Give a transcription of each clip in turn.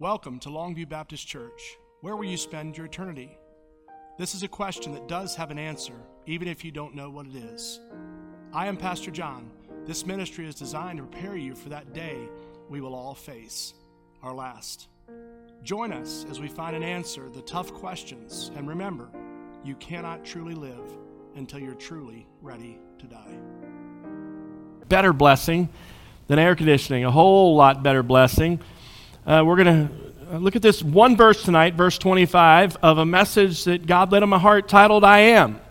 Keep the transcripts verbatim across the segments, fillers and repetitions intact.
Welcome to Longview Baptist Church. Where will you spend your eternity? This is a question that does have an answer, even if you don't know what it is. I am Pastor John. This ministry is designed to prepare you for that day we will all face, our last. Join us as we find an answer to the tough questions, and remember, you cannot truly live until you're truly ready to die. Better blessing than air conditioning, a whole lot better blessing. Uh, we're going to look at this one verse tonight, verse twenty-five, of a message that God laid on my heart titled, I Am.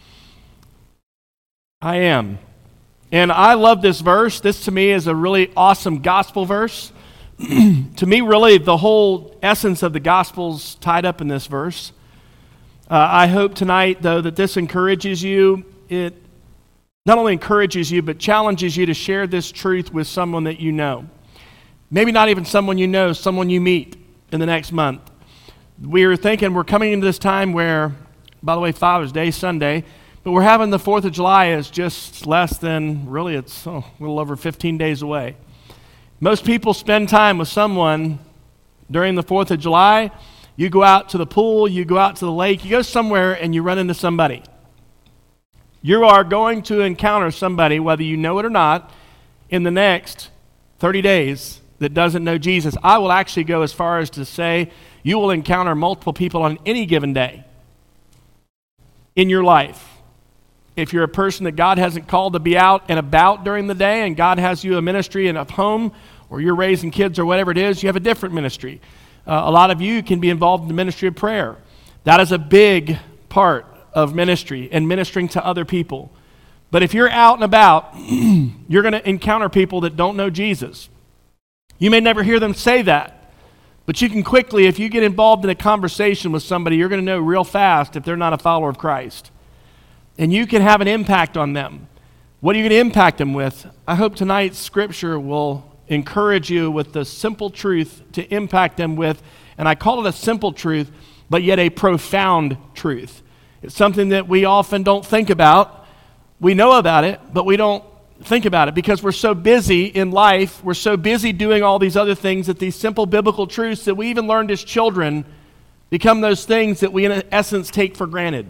I Am. And I love this verse. This to me is a really awesome gospel verse. To me, really, the whole essence of the gospel's tied up in this verse. Uh, I hope tonight, though, that this encourages you. It not only encourages you, but challenges you to share this truth with someone that you know. Maybe not even someone you know, someone you meet in the next month. We're thinking we're coming into this time where, by the way, Father's Day, Sunday, but we're having the fourth of July is just less than, really, it's oh, a little over fifteen days away. Most people spend time with someone during the fourth of July. You go out to the pool, you go out to the lake, you go somewhere and you run into somebody. You are going to encounter somebody, whether you know it or not, in the next thirty days that doesn't know Jesus. I will actually go as far as to say you will encounter multiple people on any given day in your life. If you're a person that God hasn't called to be out and about during the day, and God has you a ministry in a home, or you're raising kids or whatever it is, you have a different ministry. Uh, a lot of you can be involved in the ministry of prayer. That is a big part of ministry and ministering to other people. But if you're out and about, you're going to encounter people that don't know Jesus. You may never hear them say that, but you can quickly, if you get involved in a conversation with somebody, you're going to know real fast if they're not a follower of Christ. And you can have an impact on them. What are you going to impact them with? I hope tonight's scripture will encourage you with the simple truth to impact them with, and I call it a simple truth, but yet a profound truth. It's something that we often don't think about. We know about it, but we don't think about it because we're so busy in life, we're so busy doing all these other things that these simple biblical truths that we even learned as children become those things that we in essence take for granted.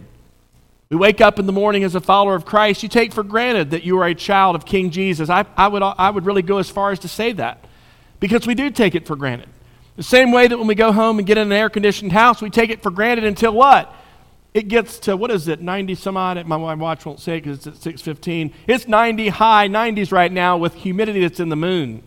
We wake up in the morning as a follower of Christ, you take for granted that you are a child of King Jesus. I, I would I would really go as far as to say that because we do take it for granted. The same way that when we go home and get in an air-conditioned house, we take it for granted until what? It gets to, what is it, ninety some odd? My watch won't say it because it's at six fifteen. It's ninety, high nineties right now with humidity that's in the moon.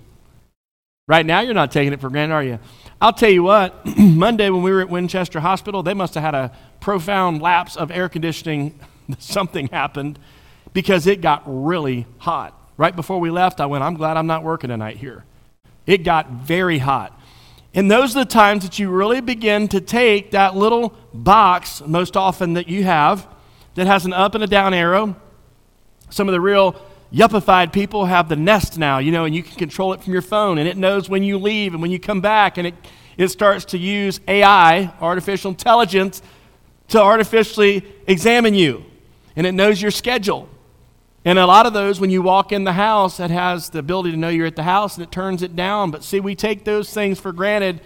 Right now, you're not taking it for granted, are you? I'll tell you what, Monday when we were at Winchester Hospital, they must have had a profound lapse of air conditioning. Something happened because it got really hot. Right before we left, I went, I'm glad I'm not working tonight here. It got very hot. And those are the times that you really begin to take that little box, most often that you have, that has an up and a down arrow. Some of the real yuppified people have the Nest now, you know, and you can control it from your phone, and it knows when you leave and when you come back, and it, it starts to use A I, artificial intelligence, to artificially examine you, and it knows your schedule. And a lot of those, when you walk in the house, it has the ability to know you're at the house, and it turns it down. But see, we take those things for granted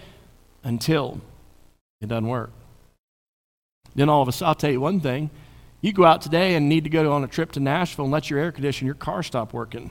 until it doesn't work. Then all of a sudden, I'll tell you one thing. You go out today and need to go on a trip to Nashville and let your air conditioner, your car stop working.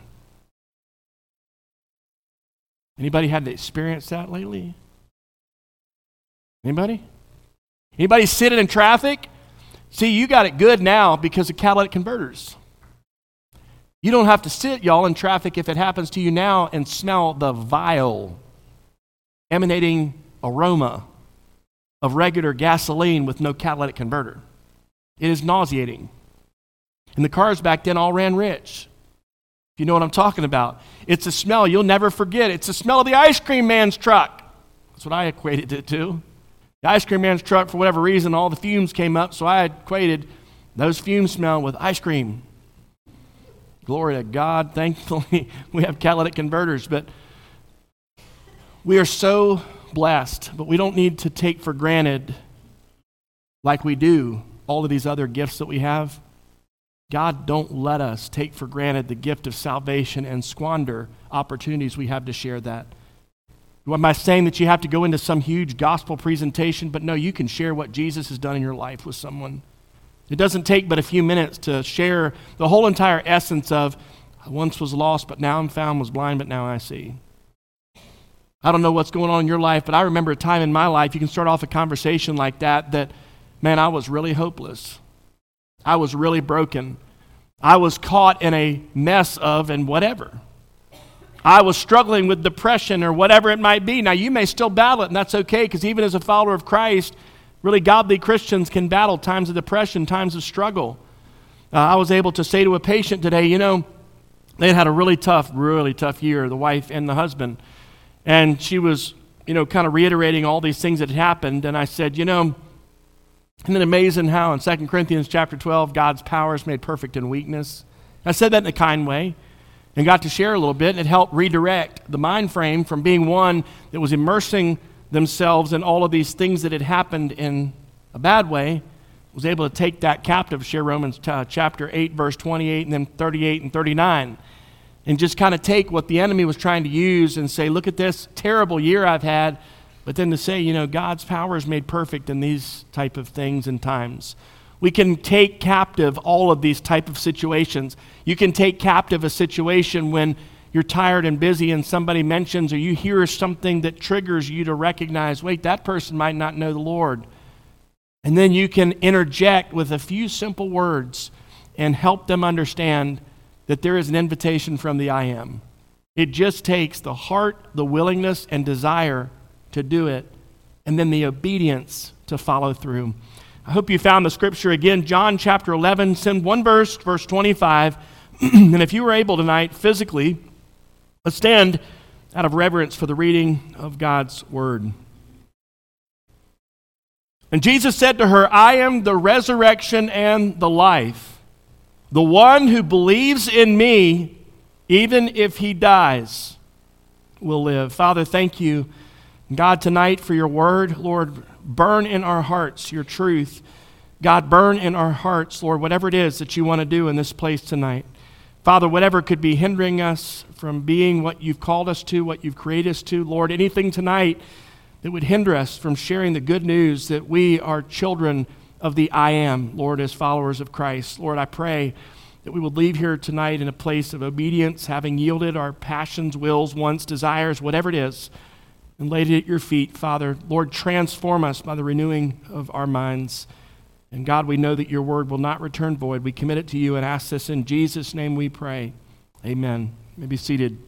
Anybody had to experience that lately? Anybody? Anybody sitting in traffic? See, you got it good now because of catalytic converters. You don't have to sit, y'all, in traffic if it happens to you now and smell the vile, emanating aroma of regular gasoline with no catalytic converter. It is nauseating. And the cars back then all ran rich. If you know what I'm talking about. It's a smell you'll never forget. It's the smell of the ice cream man's truck. That's what I equated it to. The ice cream man's truck, for whatever reason, all the fumes came up, so I equated those fumes smell with ice cream. Glory to God. Thankfully, we have catalytic converters, but we are so blessed, but we don't need to take for granted like we do all of these other gifts that we have. God, don't let us take for granted the gift of salvation and squander opportunities we have to share that. Am I saying that you have to go into some huge gospel presentation? But no, you can share what Jesus has done in your life with someone. It doesn't take but a few minutes to share the whole entire essence of, I once was lost, but now I'm found, was blind, but now I see. I don't know what's going on in your life, but I remember a time in my life, you can start off a conversation like that, that, man, I was really hopeless. I was really broken. I was caught in a mess of and whatever. I was struggling with depression or whatever it might be. Now, you may still battle it, and that's okay, because even as a follower of Christ, really godly Christians can battle times of depression, times of struggle. Uh, I was able to say to a patient today, you know, they had had a really tough, really tough year, the wife and the husband. And she was, you know, kind of reiterating all these things that had happened. And I said, you know, isn't it amazing how in Second Corinthians chapter twelve, God's power is made perfect in weakness? I said that in a kind way and got to share a little bit, and it helped redirect the mind frame from being one that was immersing themselves in all of these things that had happened in a bad way, was able to take that captive, share Romans uh, chapter eight, verse twenty-eight, and then thirty-eight and thirty-nine, and just kind of take what the enemy was trying to use and say, look at this terrible year I've had, but then to say, you know, God's power is made perfect in these type of things and times. We can take captive all of these type of situations. You can take captive a situation when you're tired and busy and somebody mentions or you hear something that triggers you to recognize, wait, that person might not know the Lord. And then you can interject with a few simple words and help them understand that there is an invitation from the I Am. It just takes the heart, the willingness, and desire to do it, and then the obedience to follow through. I hope you found the scripture again, John chapter eleven, send one verse, verse twenty-five. And if you were able tonight, physically, let's stand out of reverence for the reading of God's word. And Jesus said to her, I am the resurrection and the life. The one who believes in me, even if he dies, will live. Father, thank you, God, tonight for your word. Lord, burn in our hearts your truth. God, burn in our hearts, Lord, whatever it is that you want to do in this place tonight. Father, whatever could be hindering us from being what you've called us to, what you've created us to, Lord, anything tonight that would hinder us from sharing the good news that we are children of the I Am, Lord, as followers of Christ. Lord, I pray that we would leave here tonight in a place of obedience, having yielded our passions, wills, wants, desires, whatever it is, and laid it at your feet, Father. Lord, transform us by the renewing of our minds. And God, we know that your word will not return void. We commit it to you and ask this in Jesus' name we pray. Amen. You may be seated.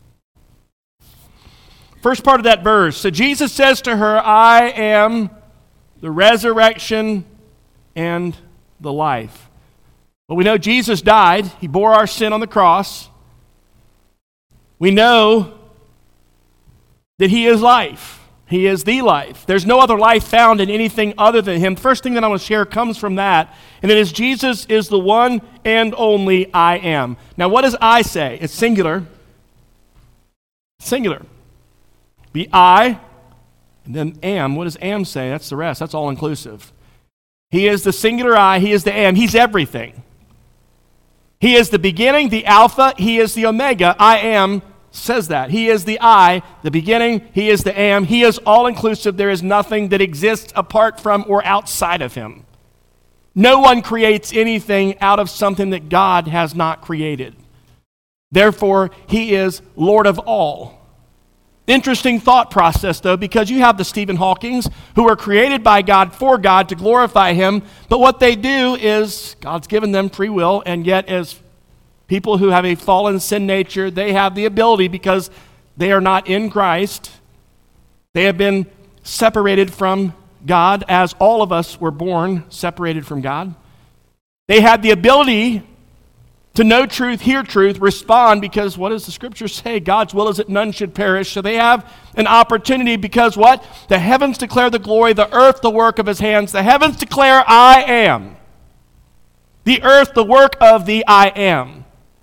First part of that verse. So Jesus says to her, I am the resurrection and the life. Well, we know Jesus died. He bore our sin on the cross. We know that he is life. He is the life. There's no other life found in anything other than him. The first thing that I want to share comes from that, and it is Jesus is the one and only I am. Now, what does I say? It's singular. Singular. Be I, and then am. What does am say? That's the rest. That's all inclusive. He is the singular I. He is the am. He's everything. He is the beginning, the Alpha. He is the Omega. I am says that. He is the I, the beginning. He is the am. He is all-inclusive. There is nothing that exists apart from or outside of him. No one creates anything out of something that God has not created. Therefore, he is Lord of all. Interesting thought process, though, because you have the Stephen Hawkings who are created by God for God to glorify him, but what they do is God's given them free will, and yet as people who have a fallen sin nature, they have the ability, because they are not in Christ, they have been separated from God, as all of us were born separated from God. They had the ability to know truth, hear truth, respond, because what does the scripture say? God's will is that none should perish. So they have an opportunity because what? The heavens declare the glory, the earth the work of his hands. The heavens declare I am. The earth the work of the I am.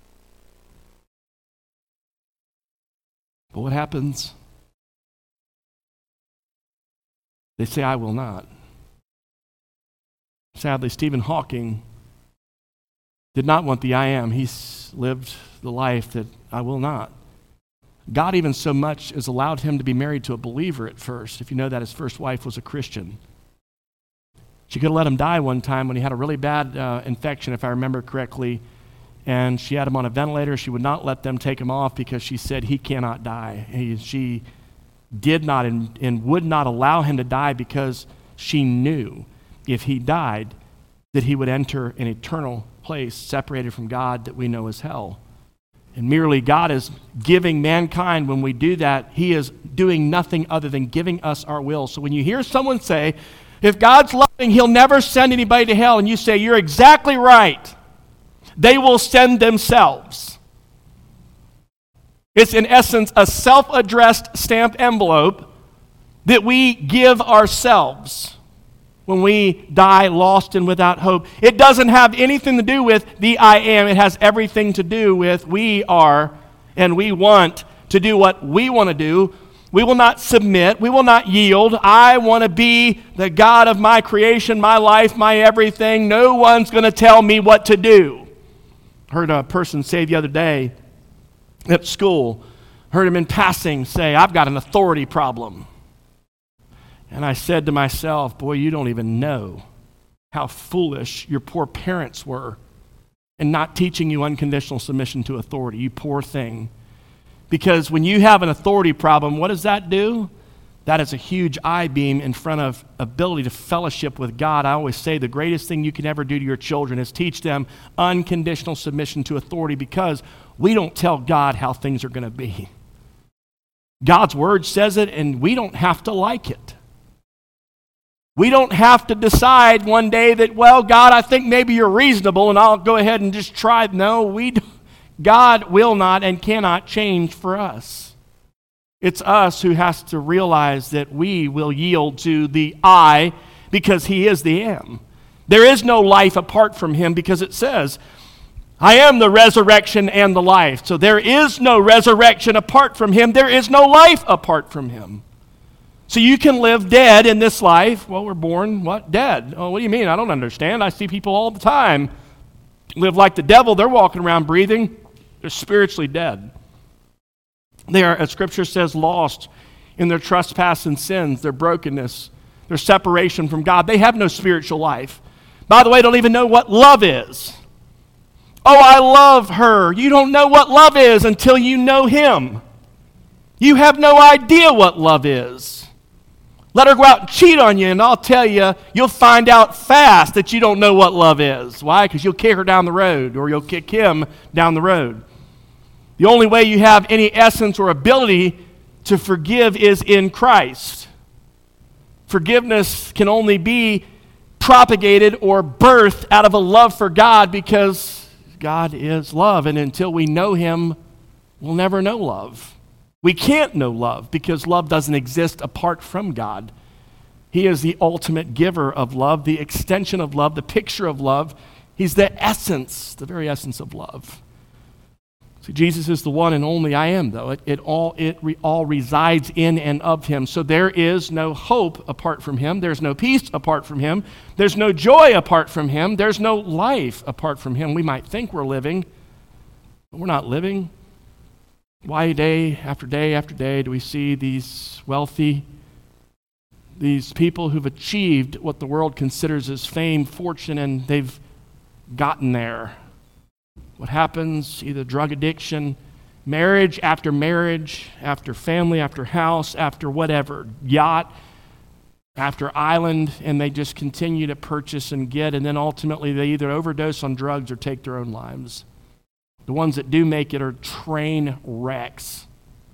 But what happens? They say, I will not. Sadly, Stephen Hawking did not want the I am. He lived the life that I will not. God even so much as allowed him to be married to a believer at first. If you know that, his first wife was a Christian. She could have let him die one time when he had a really bad uh, infection, if I remember correctly, and she had him on a ventilator. She would not let them take him off because she said he cannot die. He, she did not and, and would not allow him to die because she knew if he died that he would enter an eternal place separated from God that we know as hell. And merely God is giving mankind, when we do that, he is doing nothing other than giving us our will. So when you hear someone say, if God's loving, he'll never send anybody to hell, and you say, you're exactly right, they will send themselves. It's in essence a self-addressed stamped envelope that we give ourselves when we die lost and without hope. It doesn't have anything to do with the I am. It has everything to do with we are, and we want to do what we want to do. We will not submit. We will not yield. I want to be the God of my creation, my life, my everything. No one's going to tell me what to do. Heard a person say the other day at school, heard him in passing say, I've got an authority problem. And I said to myself, boy, you don't even know how foolish your poor parents were in not teaching you unconditional submission to authority, you poor thing. Because when you have an authority problem, what does that do? That is a huge I-beam in front of ability to fellowship with God. I always say the greatest thing you can ever do to your children is teach them unconditional submission to authority, because we don't tell God how things are going to be. God's word says it, and we don't have to like it. We don't have to decide one day that, well, God, I think maybe you're reasonable and I'll go ahead and just try. No, we don't. God will not and cannot change for us. It's us who has to realize that we will yield to the I because he is the am. There is no life apart from him, because it says, I am the resurrection and the life. So there is no resurrection apart from him. There is no life apart from him. So you can live dead in this life. Well, we're born, what? Dead. Oh, what do you mean? I don't understand. I see people all the time live like the devil. They're walking around breathing. They're spiritually dead. They are, as Scripture says, lost in their trespass and sins, their brokenness, their separation from God. They have no spiritual life. By the way, don't even know what love is. Oh, I love her. You don't know what love is until you know him. You have no idea what love is. Let her go out and cheat on you, and I'll tell you, you'll find out fast that you don't know what love is. Why? Because you'll kick her down the road, or you'll kick him down the road. The only way you have any essence or ability to forgive is in Christ. Forgiveness can only be propagated or birthed out of a love for God, because God is love, and until we know him, we'll never know love. We can't know love because love doesn't exist apart from God. He is the ultimate giver of love, the extension of love, the picture of love. He's the essence, the very essence of love. See, Jesus is the one and only I am, though. It, it all it re, all resides in and of him. So there is no hope apart from him. There's no peace apart from him. There's no joy apart from him. There's no life apart from him. We might think we're living, but we're not living. Why day after day after day do we see these wealthy, these people who've achieved what the world considers as fame, fortune, and they've gotten there? What happens? Either drug addiction, marriage after marriage, after family, after house, after whatever, yacht, after island, and they just continue to purchase and get, and then ultimately they either overdose on drugs or take their own lives. The ones that do make it are train wrecks.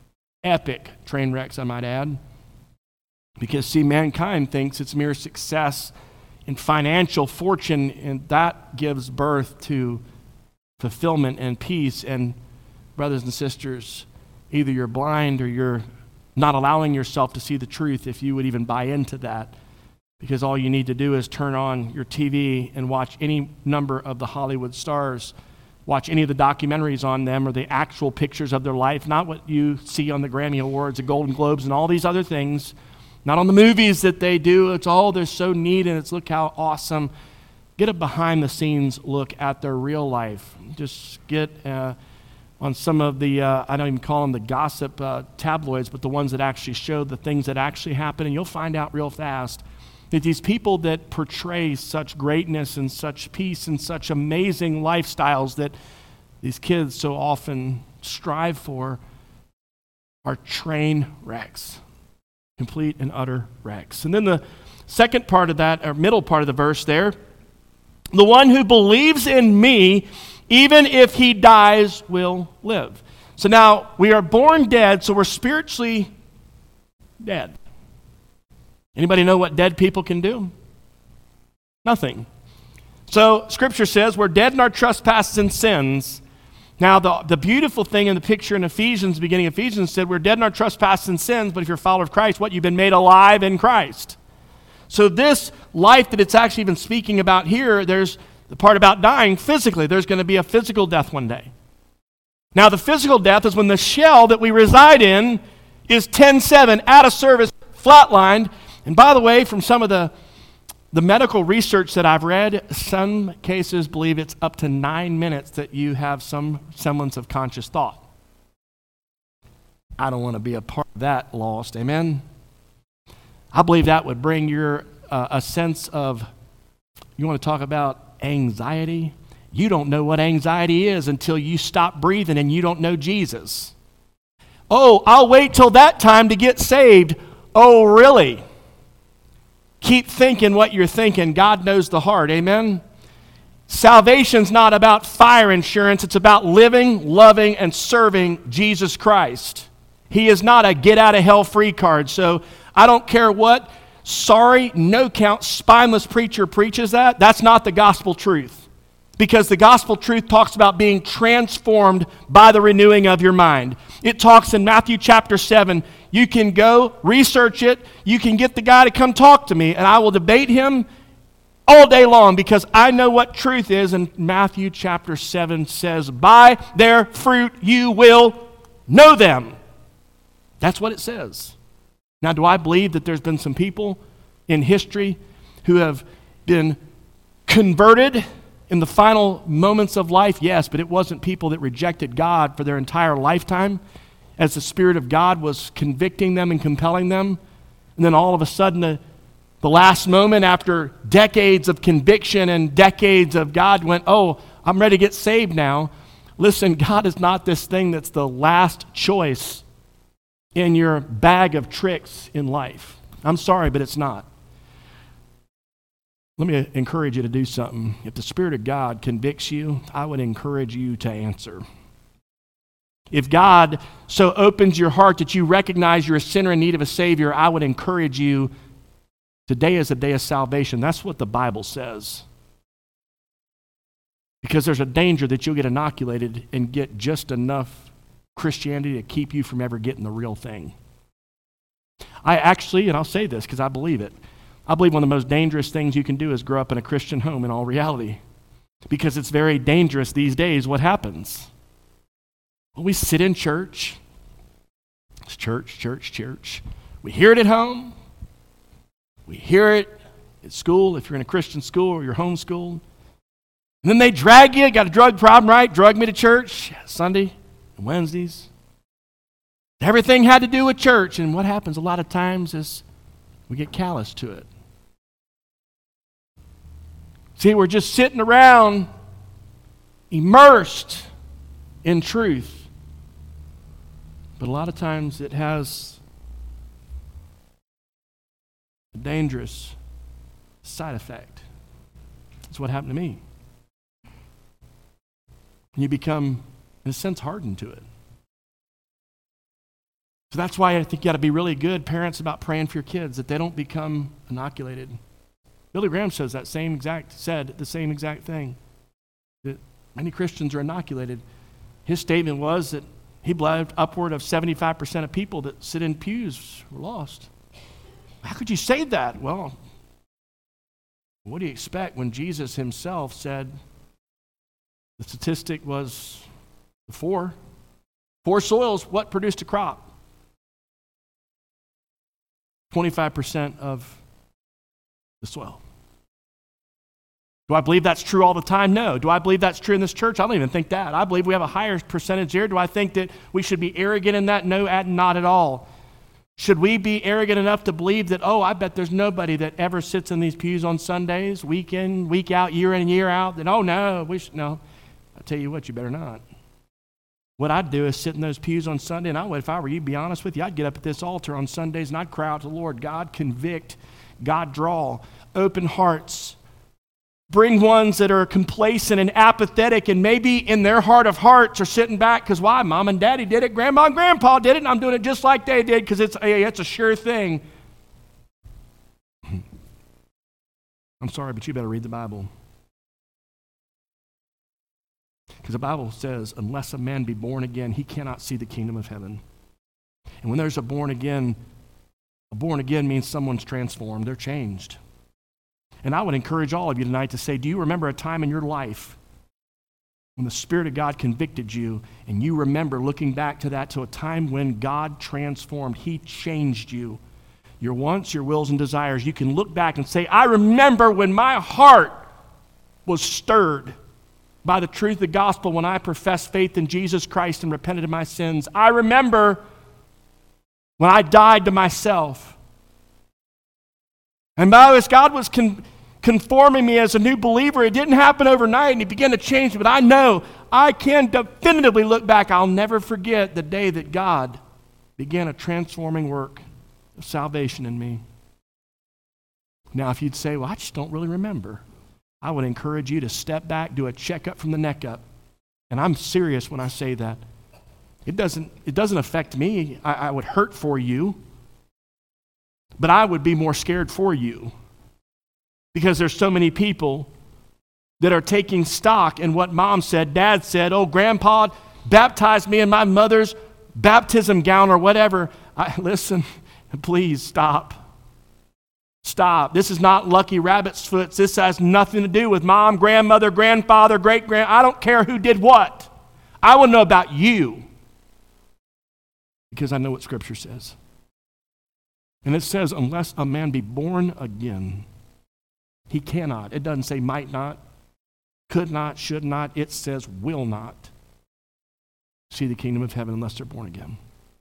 Epic train wrecks, I might add. Because, see, mankind thinks it's mere success and financial fortune, and that gives birth to fulfillment and peace. And, brothers and sisters, either you're blind or you're not allowing yourself to see the truth if you would even buy into that. Because all you need to do is turn on your T V and watch any number of the Hollywood stars. Watch any of the documentaries on them or the actual pictures of their life, not what you see on the Grammy Awards, the Golden Globes, and all these other things. Not on the movies that they do. It's all, they're so neat, and it's look how awesome. Get a behind-the-scenes look at their real life. Just get uh, on some of the, uh, I don't even call them the gossip uh, tabloids, but the ones that actually show the things that actually happen. And you'll find out real fast that these people that portray such greatness and such peace and such amazing lifestyles that these kids so often strive for are train wrecks, complete and utter wrecks. And then the second part of that, or middle part of the verse there, the one who believes in me, even if he dies, will live. So now we are born dead, so we're spiritually dead. Anybody know what dead people can do? Nothing. So Scripture says we're dead in our trespasses and sins. Now the, the beautiful thing in the picture in Ephesians, beginning of Ephesians, said we're dead in our trespasses and sins, but if you're a follower of Christ, what? You've been made alive in Christ. So this life that it's actually even speaking about here, there's the part about dying physically. There's going to be a physical death one day. Now the physical death is when the shell that we reside in is ten seven, out of service, flatlined. And by the way, from some of the, the medical research that I've read, some cases believe it's up to nine minutes that you have some semblance of conscious thought. I don't want to be a part of that lost, amen? I believe that would bring your uh, a sense of, you want to talk about anxiety? You don't know what anxiety is until you stop breathing and you don't know Jesus. Oh, I'll wait till that time to get saved. Oh, really? Keep thinking what you're thinking. God knows the heart, amen? Salvation's not about fire insurance. It's about living, loving, and serving Jesus Christ. He is not a get-out-of-hell-free card. So I don't care what sorry, no-count, spineless preacher preaches that. That's not the gospel truth. Because the gospel truth talks about being transformed by the renewing of your mind. It talks in Matthew chapter seven. You can go research it. You can get the guy to come talk to me, and I will debate him all day long because I know what truth is. And Matthew chapter seven says, by their fruit you will know them. That's what it says. Now, do I believe that there's been some people in history who have been converted in the final moments of life? Yes, but it wasn't people that rejected God for their entire lifetime as the Spirit of God was convicting them and compelling them. And then all of a sudden, the, the last moment after decades of conviction and decades of God went, oh, I'm ready to get saved now. Listen, God is not this thing that's the last choice in your bag of tricks in life. I'm sorry, but it's not. Let me encourage you to do something. If the Spirit of God convicts you, I would encourage you to answer. If God so opens your heart that you recognize you're a sinner in need of a Savior, I would encourage you, today is a day of salvation. That's what the Bible says. Because there's a danger that you'll get inoculated and get just enough Christianity to keep you from ever getting the real thing. I actually, and I'll say this because I believe it, I believe one of the most dangerous things you can do is grow up in a Christian home in all reality. Because it's very dangerous these days. What happens? Well, we sit in church. It's church, church, church. We hear it at home. We hear it at school, if you're in a Christian school or you're homeschooled. And then they drag you, got a drug problem, right? Drug me to church Sunday and Wednesdays. Everything had to do with church. And what happens a lot of times is we get callous to it. See, we're just sitting around immersed in truth. But a lot of times it has a dangerous side effect. That's what happened to me. You become, in a sense, hardened to it. So that's why I think you got to be really good parents about praying for your kids, that they don't become inoculated. Billy Graham says that same exact, said the same exact thing, that many Christians are inoculated. His statement was that he believed upward of seventy-five percent of people that sit in pews were lost. How could you say that? Well, what do you expect when Jesus himself said the statistic was four? Four soils, what produced a crop? twenty-five percent of the soil. Do I believe that's true all the time? No. Do I believe that's true in this church? I don't even think that. I believe we have a higher percentage here. Do I think that we should be arrogant in that? No, not at all. Should we be arrogant enough to believe that, oh, I bet there's nobody that ever sits in these pews on Sundays, week in, week out, year in, year out, that, oh, no, we should, no. I tell you what, you better not. What I'd do is sit in those pews on Sunday, and I would, if I were you, be honest with you, I'd get up at this altar on Sundays and I'd cry out to the Lord, God, convict, God, draw, open hearts. Bring ones that are complacent and apathetic and maybe in their heart of hearts are sitting back because why? Mom and Daddy did it, Grandma and Grandpa did it, and I'm doing it just like they did because it's, hey, it's a sure thing. I'm sorry, but you better read the Bible. Because the Bible says, unless a man be born again, he cannot see the kingdom of heaven. And when there's a born again, a born again means someone's transformed, they're changed. And I would encourage all of you tonight to say, do you remember a time in your life when the Spirit of God convicted you and you remember looking back to that to a time when God transformed, He changed you? Your wants, your wills, and desires. You can look back and say, I remember when my heart was stirred by the truth of the gospel when I professed faith in Jesus Christ and repented of my sins. I remember when I died to myself. And as God was con- conforming me as a new believer, it didn't happen overnight and He began to change me. But I know I can definitively look back. I'll never forget the day that God began a transforming work of salvation in me. Now, if you'd say, well, I just don't really remember, I would encourage you to step back, do a checkup from the neck up. And I'm serious when I say that. It doesn't, it doesn't affect me. I, I would hurt for you. But I would be more scared for you because there's so many people that are taking stock in what Mom said, Dad said, oh, Grandpa baptized me in my mother's baptism gown or whatever. I, listen, please stop. Stop. This is not Lucky Rabbit's Foot. This has nothing to do with Mom, grandmother, grandfather, great-grand. I don't care who did what. I want to know about you because I know what Scripture says. And it says, unless a man be born again, he cannot. It doesn't say might not, could not, should not. It says will not see the kingdom of heaven unless they're born again.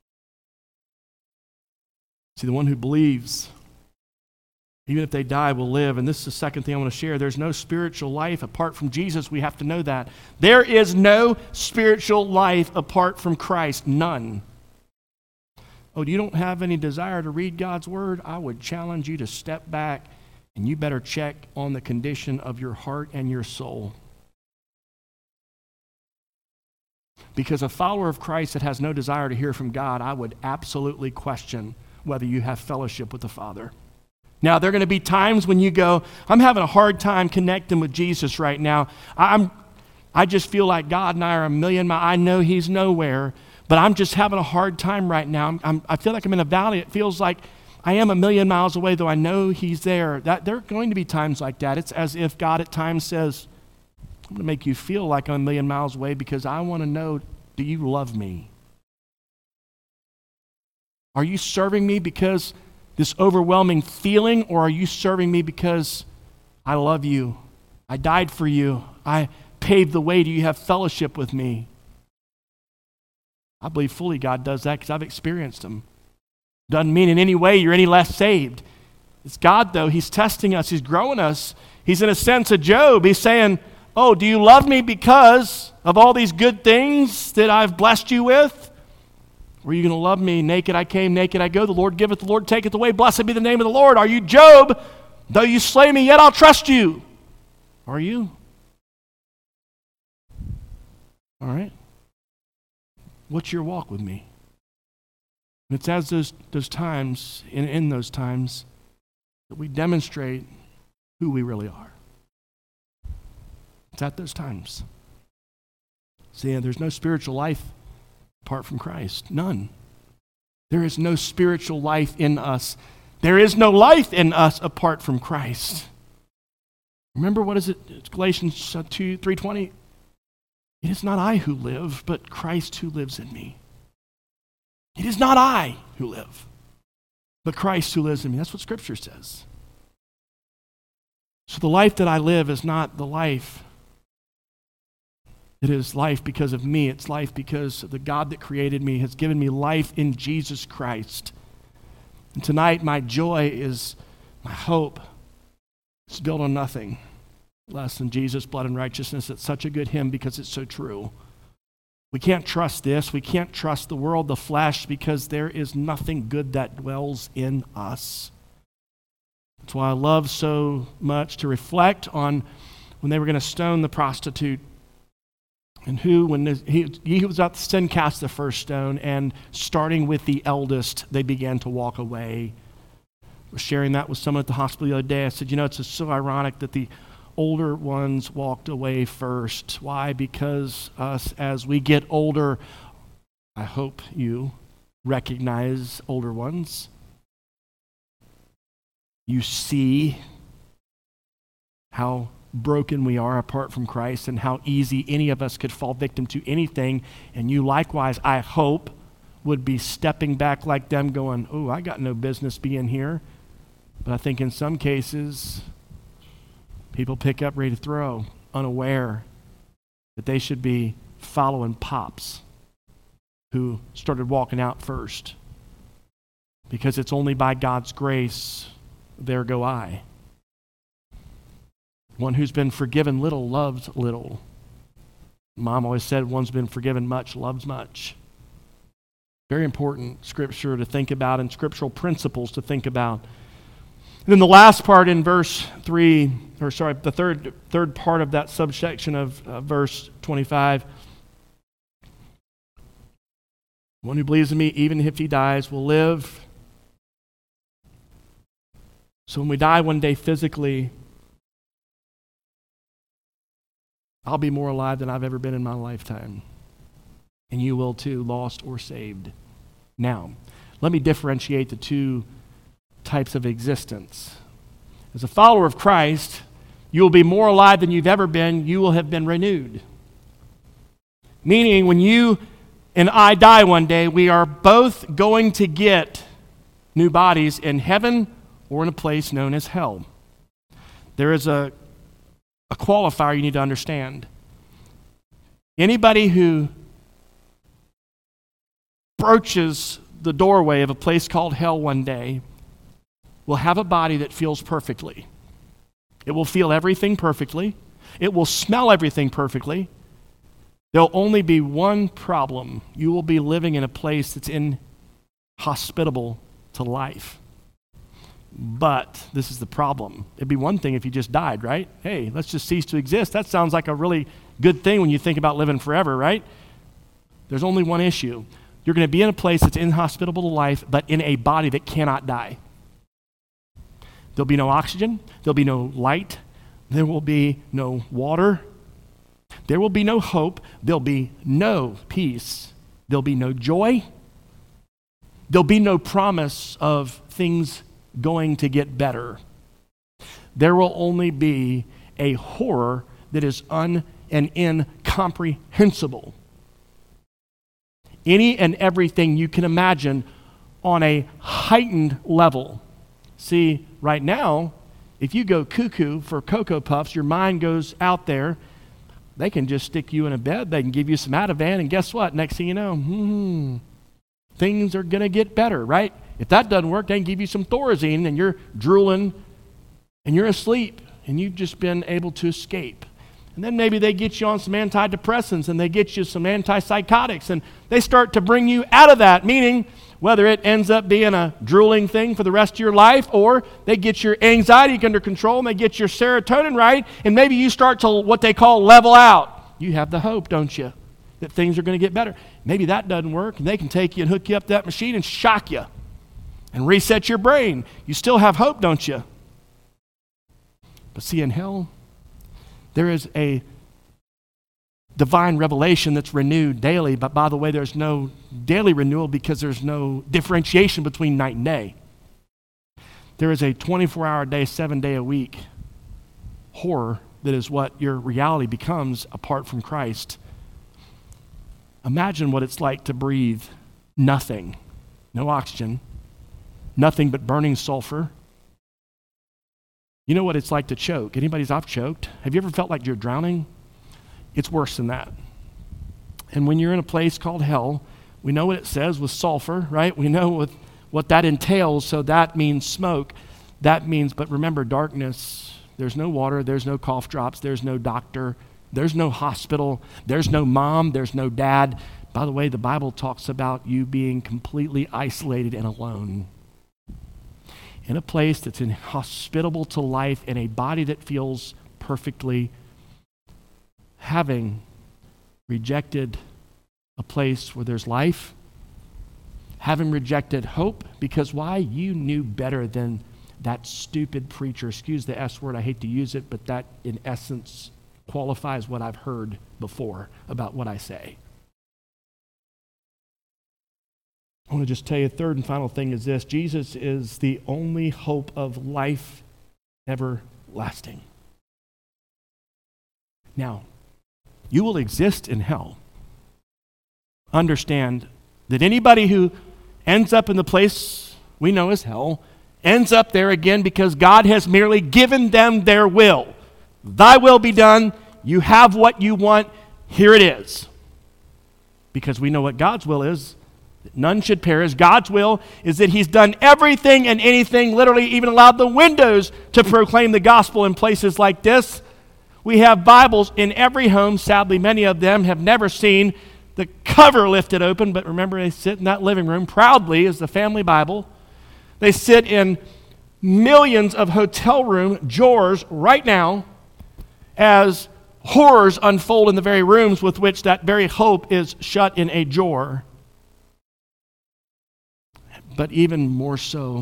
See, the one who believes, even if they die, will live. And this is the second thing I want to share. There's no spiritual life apart from Jesus. We have to know that. There is no spiritual life apart from Christ. None. Oh, you don't have any desire to read God's word? I would challenge you to step back and you better check on the condition of your heart and your soul. Because a follower of Christ that has no desire to hear from God, I would absolutely question whether you have fellowship with the Father. Now, there are going to be times when you go, I'm having a hard time connecting with Jesus right now. I'm, I just feel like God and I are a million miles. I know He's nowhere. But I'm just having a hard time right now. I'm, I'm, I feel like I'm in a valley. It feels like I am a million miles away, though I know He's there. That, there are going to be times like that. It's as if God at times says, I'm going to make you feel like I'm a million miles away because I want to know, do you love me? Are you serving me because this overwhelming feeling, or are you serving me because I love you? I died for you. I paved the way. Do you have fellowship with me? I believe fully God does that because I've experienced Him. Doesn't mean in any way you're any less saved. It's God, though. He's testing us. He's growing us. He's in a sense of Job. He's saying, oh, do you love me because of all these good things that I've blessed you with? Or are you going to love me? Naked I came, naked I go. The Lord giveth, the Lord taketh away. Blessed be the name of the Lord. Are you Job? Though you slay me, yet I'll trust you. Are you? All right. What's your walk with me? And it's as those, those times, in, in those times, that we demonstrate who we really are. It's at those times. See, there's no spiritual life apart from Christ. None. There is no spiritual life in us. There is no life in us apart from Christ. Remember, what is it? It's Galatians two, three twenty. It is not I who live, but Christ who lives in me. It is not I who live, but Christ who lives in me. That's what Scripture says. So the life that I live is not the life. It is life because of me. It's life because the God that created me has given me life in Jesus Christ. And tonight, my joy is, my hope is built on nothing less than Jesus' blood and righteousness. It's such a good hymn because it's so true. We can't trust this. We can't trust the world, the flesh, because there is nothing good that dwells in us. That's why I love so much to reflect on when they were going to stone the prostitute, and who, when the, he, he was about to sin, cast the first stone, and starting with the eldest, they began to walk away. I was sharing that with someone at the hospital the other day. I said, you know, it's just so ironic that the older ones walked away first. Why? Because us, as we get older, I hope you recognize older ones. You see how broken we are apart from Christ and how easy any of us could fall victim to anything. And you likewise, I hope, would be stepping back like them going, oh, I got no business being here. But I think in some cases, people pick up ready to throw, unaware that they should be following Pops, who started walking out first. Because it's only by God's grace, there go I. One who's been forgiven little loves little. Mom always said, one's been forgiven much loves much. Very important scripture to think about and scriptural principles to think about. And then the last part in verse three, or sorry, the third third part of that subsection of uh, verse twenty-five. One who believes in me, even if he dies, will live. So when we die one day physically, I'll be more alive than I've ever been in my lifetime. And you will too, lost or saved. Now, let me differentiate the two types of existence. As a follower of Christ, you will be more alive than you've ever been. You will have been renewed. Meaning, when you and I die one day, we are both going to get new bodies in heaven or in a place known as hell. There is a, a qualifier you need to understand. Anybody who broaches the doorway of a place called hell one day will have a body that feels perfectly. It will feel everything perfectly. It will smell everything perfectly. There'll only be one problem. You will be living in a place that's inhospitable to life. But this is the problem. It'd be one thing if you just died, right? Hey, let's just cease to exist. That sounds like a really good thing when you think about living forever, right? There's only one issue. You're going to be in a place that's inhospitable to life, but in a body that cannot die. There'll be no oxygen. There'll be no light. There will be no water. There will be no hope. There'll be no peace. There'll be no joy. There'll be no promise of things going to get better. There will only be a horror that is un and incomprehensible. Any and everything you can imagine on a heightened level. See, right now, if you go cuckoo for Cocoa Puffs, your mind goes out there. They can just stick you in a bed. They can give you some Ativan, and guess what? Next thing you know, hmm, things are going to get better, right? If that doesn't work, they can give you some Thorazine, and you're drooling, and you're asleep, and you've just been able to escape. And then maybe they get you on some antidepressants, and they get you some antipsychotics, and they start to bring you out of that, meaning whether it ends up being a drooling thing for the rest of your life, or they get your anxiety under control, and they get your serotonin right, and maybe you start to what they call level out. You have the hope, don't you, that things are going to get better. Maybe that doesn't work, and they can take you and hook you up to that machine and shock you and reset your brain. You still have hope, don't you? But see, in hell, there is a divine revelation that's renewed daily, but by the way, there's no daily renewal because there's no differentiation between night and day. There is a twenty-four hour day, seven day a week horror that is what your reality becomes apart from Christ. Imagine what it's like to breathe nothing, no oxygen, nothing but burning sulfur. You know what it's like to choke. Anybody's I've choked. Have you ever felt like you're drowning? It's worse than that. And when you're in a place called hell, we know what it says with sulfur, right? We know what, what that entails, so that means smoke. That means, but remember, darkness, there's no water, there's no cough drops, there's no doctor, there's no hospital, there's no mom, there's no dad. By the way, the Bible talks about you being completely isolated and alone in a place that's inhospitable to life, in a body that feels perfectly, having rejected a place where there's life, having rejected hope, because why? You knew better than that stupid preacher. Excuse the S word, I hate to use it, but that in essence qualifies what I've heard before about what I say. I want to just tell you a third and final thing is this. Jesus is the only hope of life everlasting. Now, you will exist in hell. Understand that anybody who ends up in the place we know as hell ends up there again because God has merely given them their will. Thy will be done. You have what you want. Here it is. Because we know what God's will is. That none should perish. God's will is that he's done everything and anything, literally even allowed the windows to proclaim the gospel in places like this. We have Bibles in every home. Sadly, many of them have never seen the cover lifted open, but remember, they sit in that living room proudly as the family Bible. They sit in millions of hotel room drawers right now as horrors unfold in the very rooms with which that very hope is shut in a drawer. But even more so,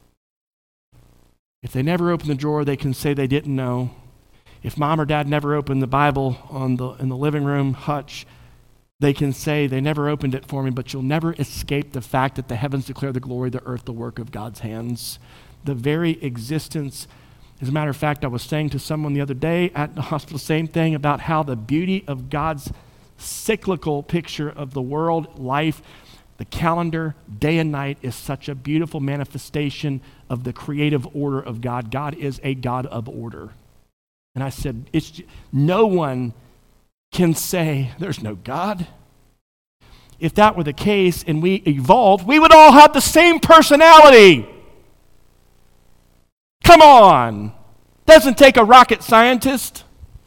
if they never open the drawer, they can say they didn't know. If mom or dad never opened the Bible on the in the living room hutch, they can say they never opened it for me, but you'll never escape the fact that the heavens declare the glory, the earth the work of God's hands. The very existence. As a matter of fact, I was saying to someone the other day at the hospital, same thing about how the beauty of God's cyclical picture of the world, life, the calendar, day and night is such a beautiful manifestation of the creative order of God. God is a God of order. And I said, it's no one can say there's no God. If that were the case and we evolved, we would all have the same personality. Come on. Doesn't take a rocket scientist.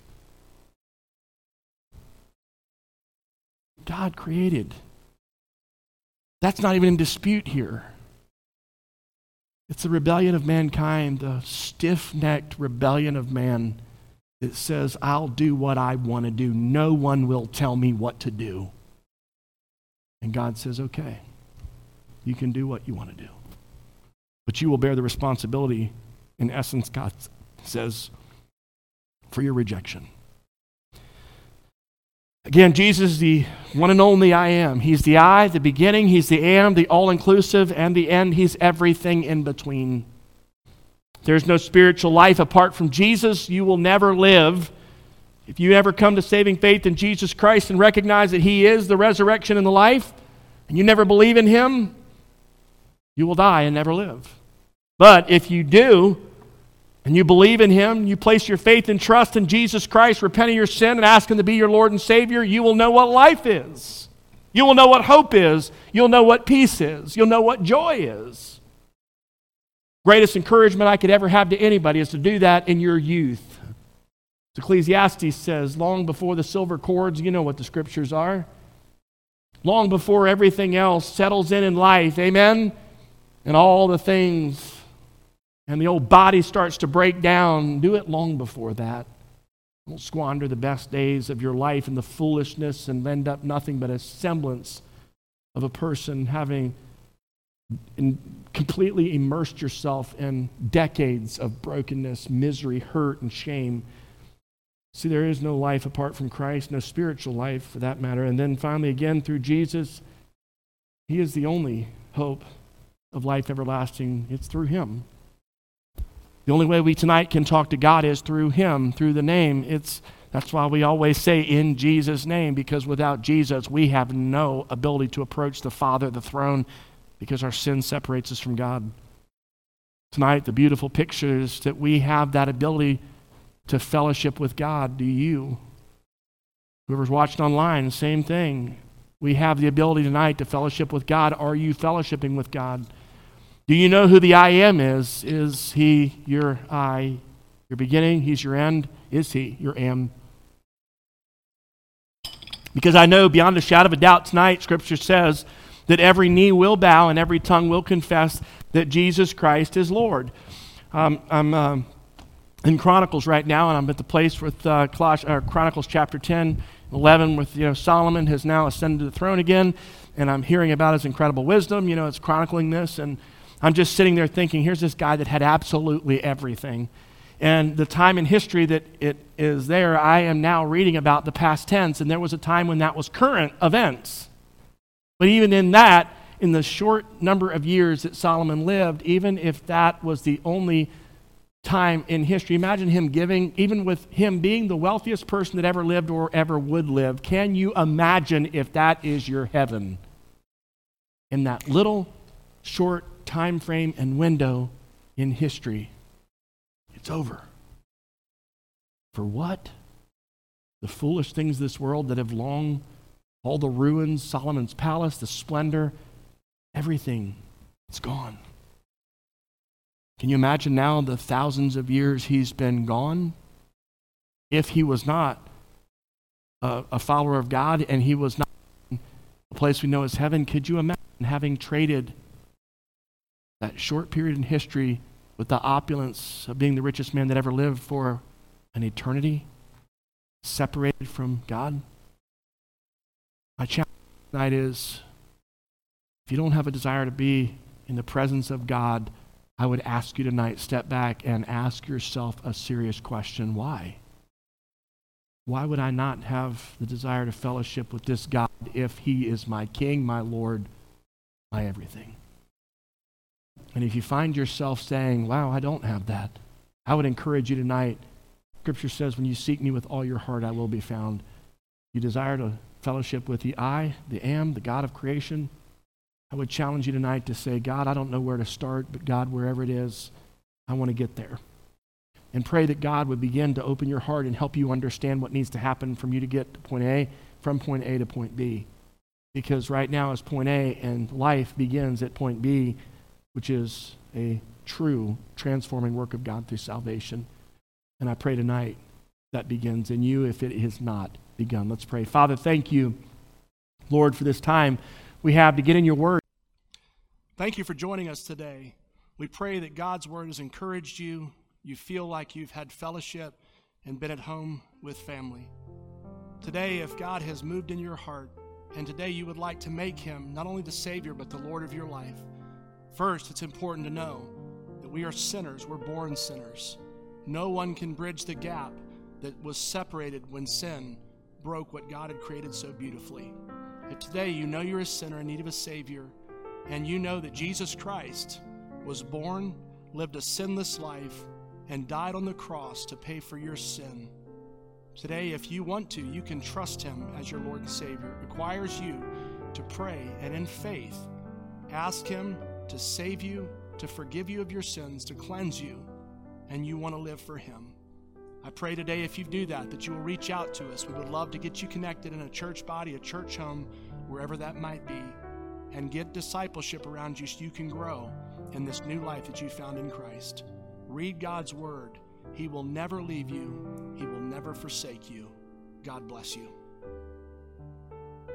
God created. That's not even in dispute here. It's the rebellion of mankind, the stiff-necked rebellion of man that says, I'll do what I want to do. No one will tell me what to do. And God says, okay, you can do what you want to do. But you will bear the responsibility, in essence, God says, for your rejection. Again, Jesus is the one and only I am. He's the I, the beginning. He's the am, the all-inclusive, and the end. He's everything in between. There's no spiritual life apart from Jesus. You will never live. If you ever come to saving faith in Jesus Christ and recognize that he is the resurrection and the life, and you never believe in him, you will die and never live. But if you do, and you believe in him, you place your faith and trust in Jesus Christ, repent of your sin, and ask him to be your Lord and Savior, you will know what life is. You will know what hope is. You'll know what peace is. You'll know what joy is. Greatest encouragement I could ever have to anybody is to do that in your youth. Ecclesiastes says, long before the silver cords, you know what the scriptures are, long before everything else settles in in life, amen, and all the things, and the old body starts to break down, do it long before that. Don't squander the best days of your life in the foolishness and end up nothing but a semblance of a person having in completely immersed yourself in decades of brokenness, misery, hurt, and shame. See, there is no life apart from Christ, no spiritual life for that matter. And then finally, again, through Jesus, he is the only hope of life everlasting. It's through him. The only way we tonight can talk to God is through him, through the name. It's that's why we always say in Jesus' name, because without Jesus, we have no ability to approach the Father, the throne, because our sin separates us from God. tonight, the beautiful pictures that we have that ability to fellowship with God. Do you? Whoever's watching online, same thing. We have the ability tonight to fellowship with God. Are you fellowshipping with God? Do you know who the I am is? Is he your I, your beginning? He's your end? Is he your am? Because I know beyond a shadow of a doubt tonight, Scripture says that every knee will bow and every tongue will confess that Jesus Christ is Lord. Um, I'm um, in Chronicles right now, and I'm at the place with uh, Coloss- uh, Chronicles chapter ten, eleven, with you know Solomon has now ascended to the throne again, and I'm hearing about his incredible wisdom. You know, it's chronicling this, and I'm just sitting there thinking, here's this guy that had absolutely everything. And the time in history that it is there, I am now reading about the past tense, and there was a time when that was current events. But even in that, in the short number of years that Solomon lived, even if that was the only time in history, imagine him giving, even with him being the wealthiest person that ever lived or ever would live, can you imagine if that is your heaven? In that little short time frame and window in history, it's over. For what? The foolish things of this world that have long, all the ruins, Solomon's palace, the splendor, everything, it's gone. Can you imagine now the thousands of years he's been gone? If he was not a, a follower of God and he was not in the place we know as heaven, could you imagine having traded that short period in history with the opulence of being the richest man that ever lived for an eternity, separated from God? My challenge tonight is, if you don't have a desire to be in the presence of God, I would ask you tonight, step back and ask yourself a serious question. Why? Why would I not have the desire to fellowship with this God if he is my King, my Lord, my everything? And if you find yourself saying, wow, I don't have that, I would encourage you tonight. Scripture says, when you seek me with all your heart, I will be found. You desire to fellowship with the I, the am, the God of creation. I would challenge you tonight to say, God, I don't know where to start, but God, wherever it is, I want to get there. And pray that God would begin to open your heart and help you understand what needs to happen from you to get to point A, from point A to point B. Because right now is point A, and life begins at point B, which is a true transforming work of God through salvation. And I pray tonight that begins in you if it has not begun. Let's pray. Father, thank you, Lord, for this time we have to get in your word. Thank you for joining us today. We pray that God's word has encouraged you. You feel like you've had fellowship and been at home with family. Today, if God has moved in your heart, and today you would like to make him not only the Savior, but the Lord of your life, first, it's important to know that we are sinners. We're born sinners. No one can bridge the gap that was separated when sin broke what God had created so beautifully. If today you know you're a sinner in need of a Savior, and you know that Jesus Christ was born, lived a sinless life, and died on the cross to pay for your sin, today, if you want to, you can trust him as your Lord and Savior. It requires you to pray and in faith ask him to save you, to forgive you of your sins, to cleanse you, and you want to live for him. I pray today, if you do that, that you will reach out to us. We would love to get you connected in a church body, a church home, wherever that might be, and get discipleship around you so you can grow in this new life that you found in Christ. Read God's word. He will never leave you. He will never forsake you. God bless you.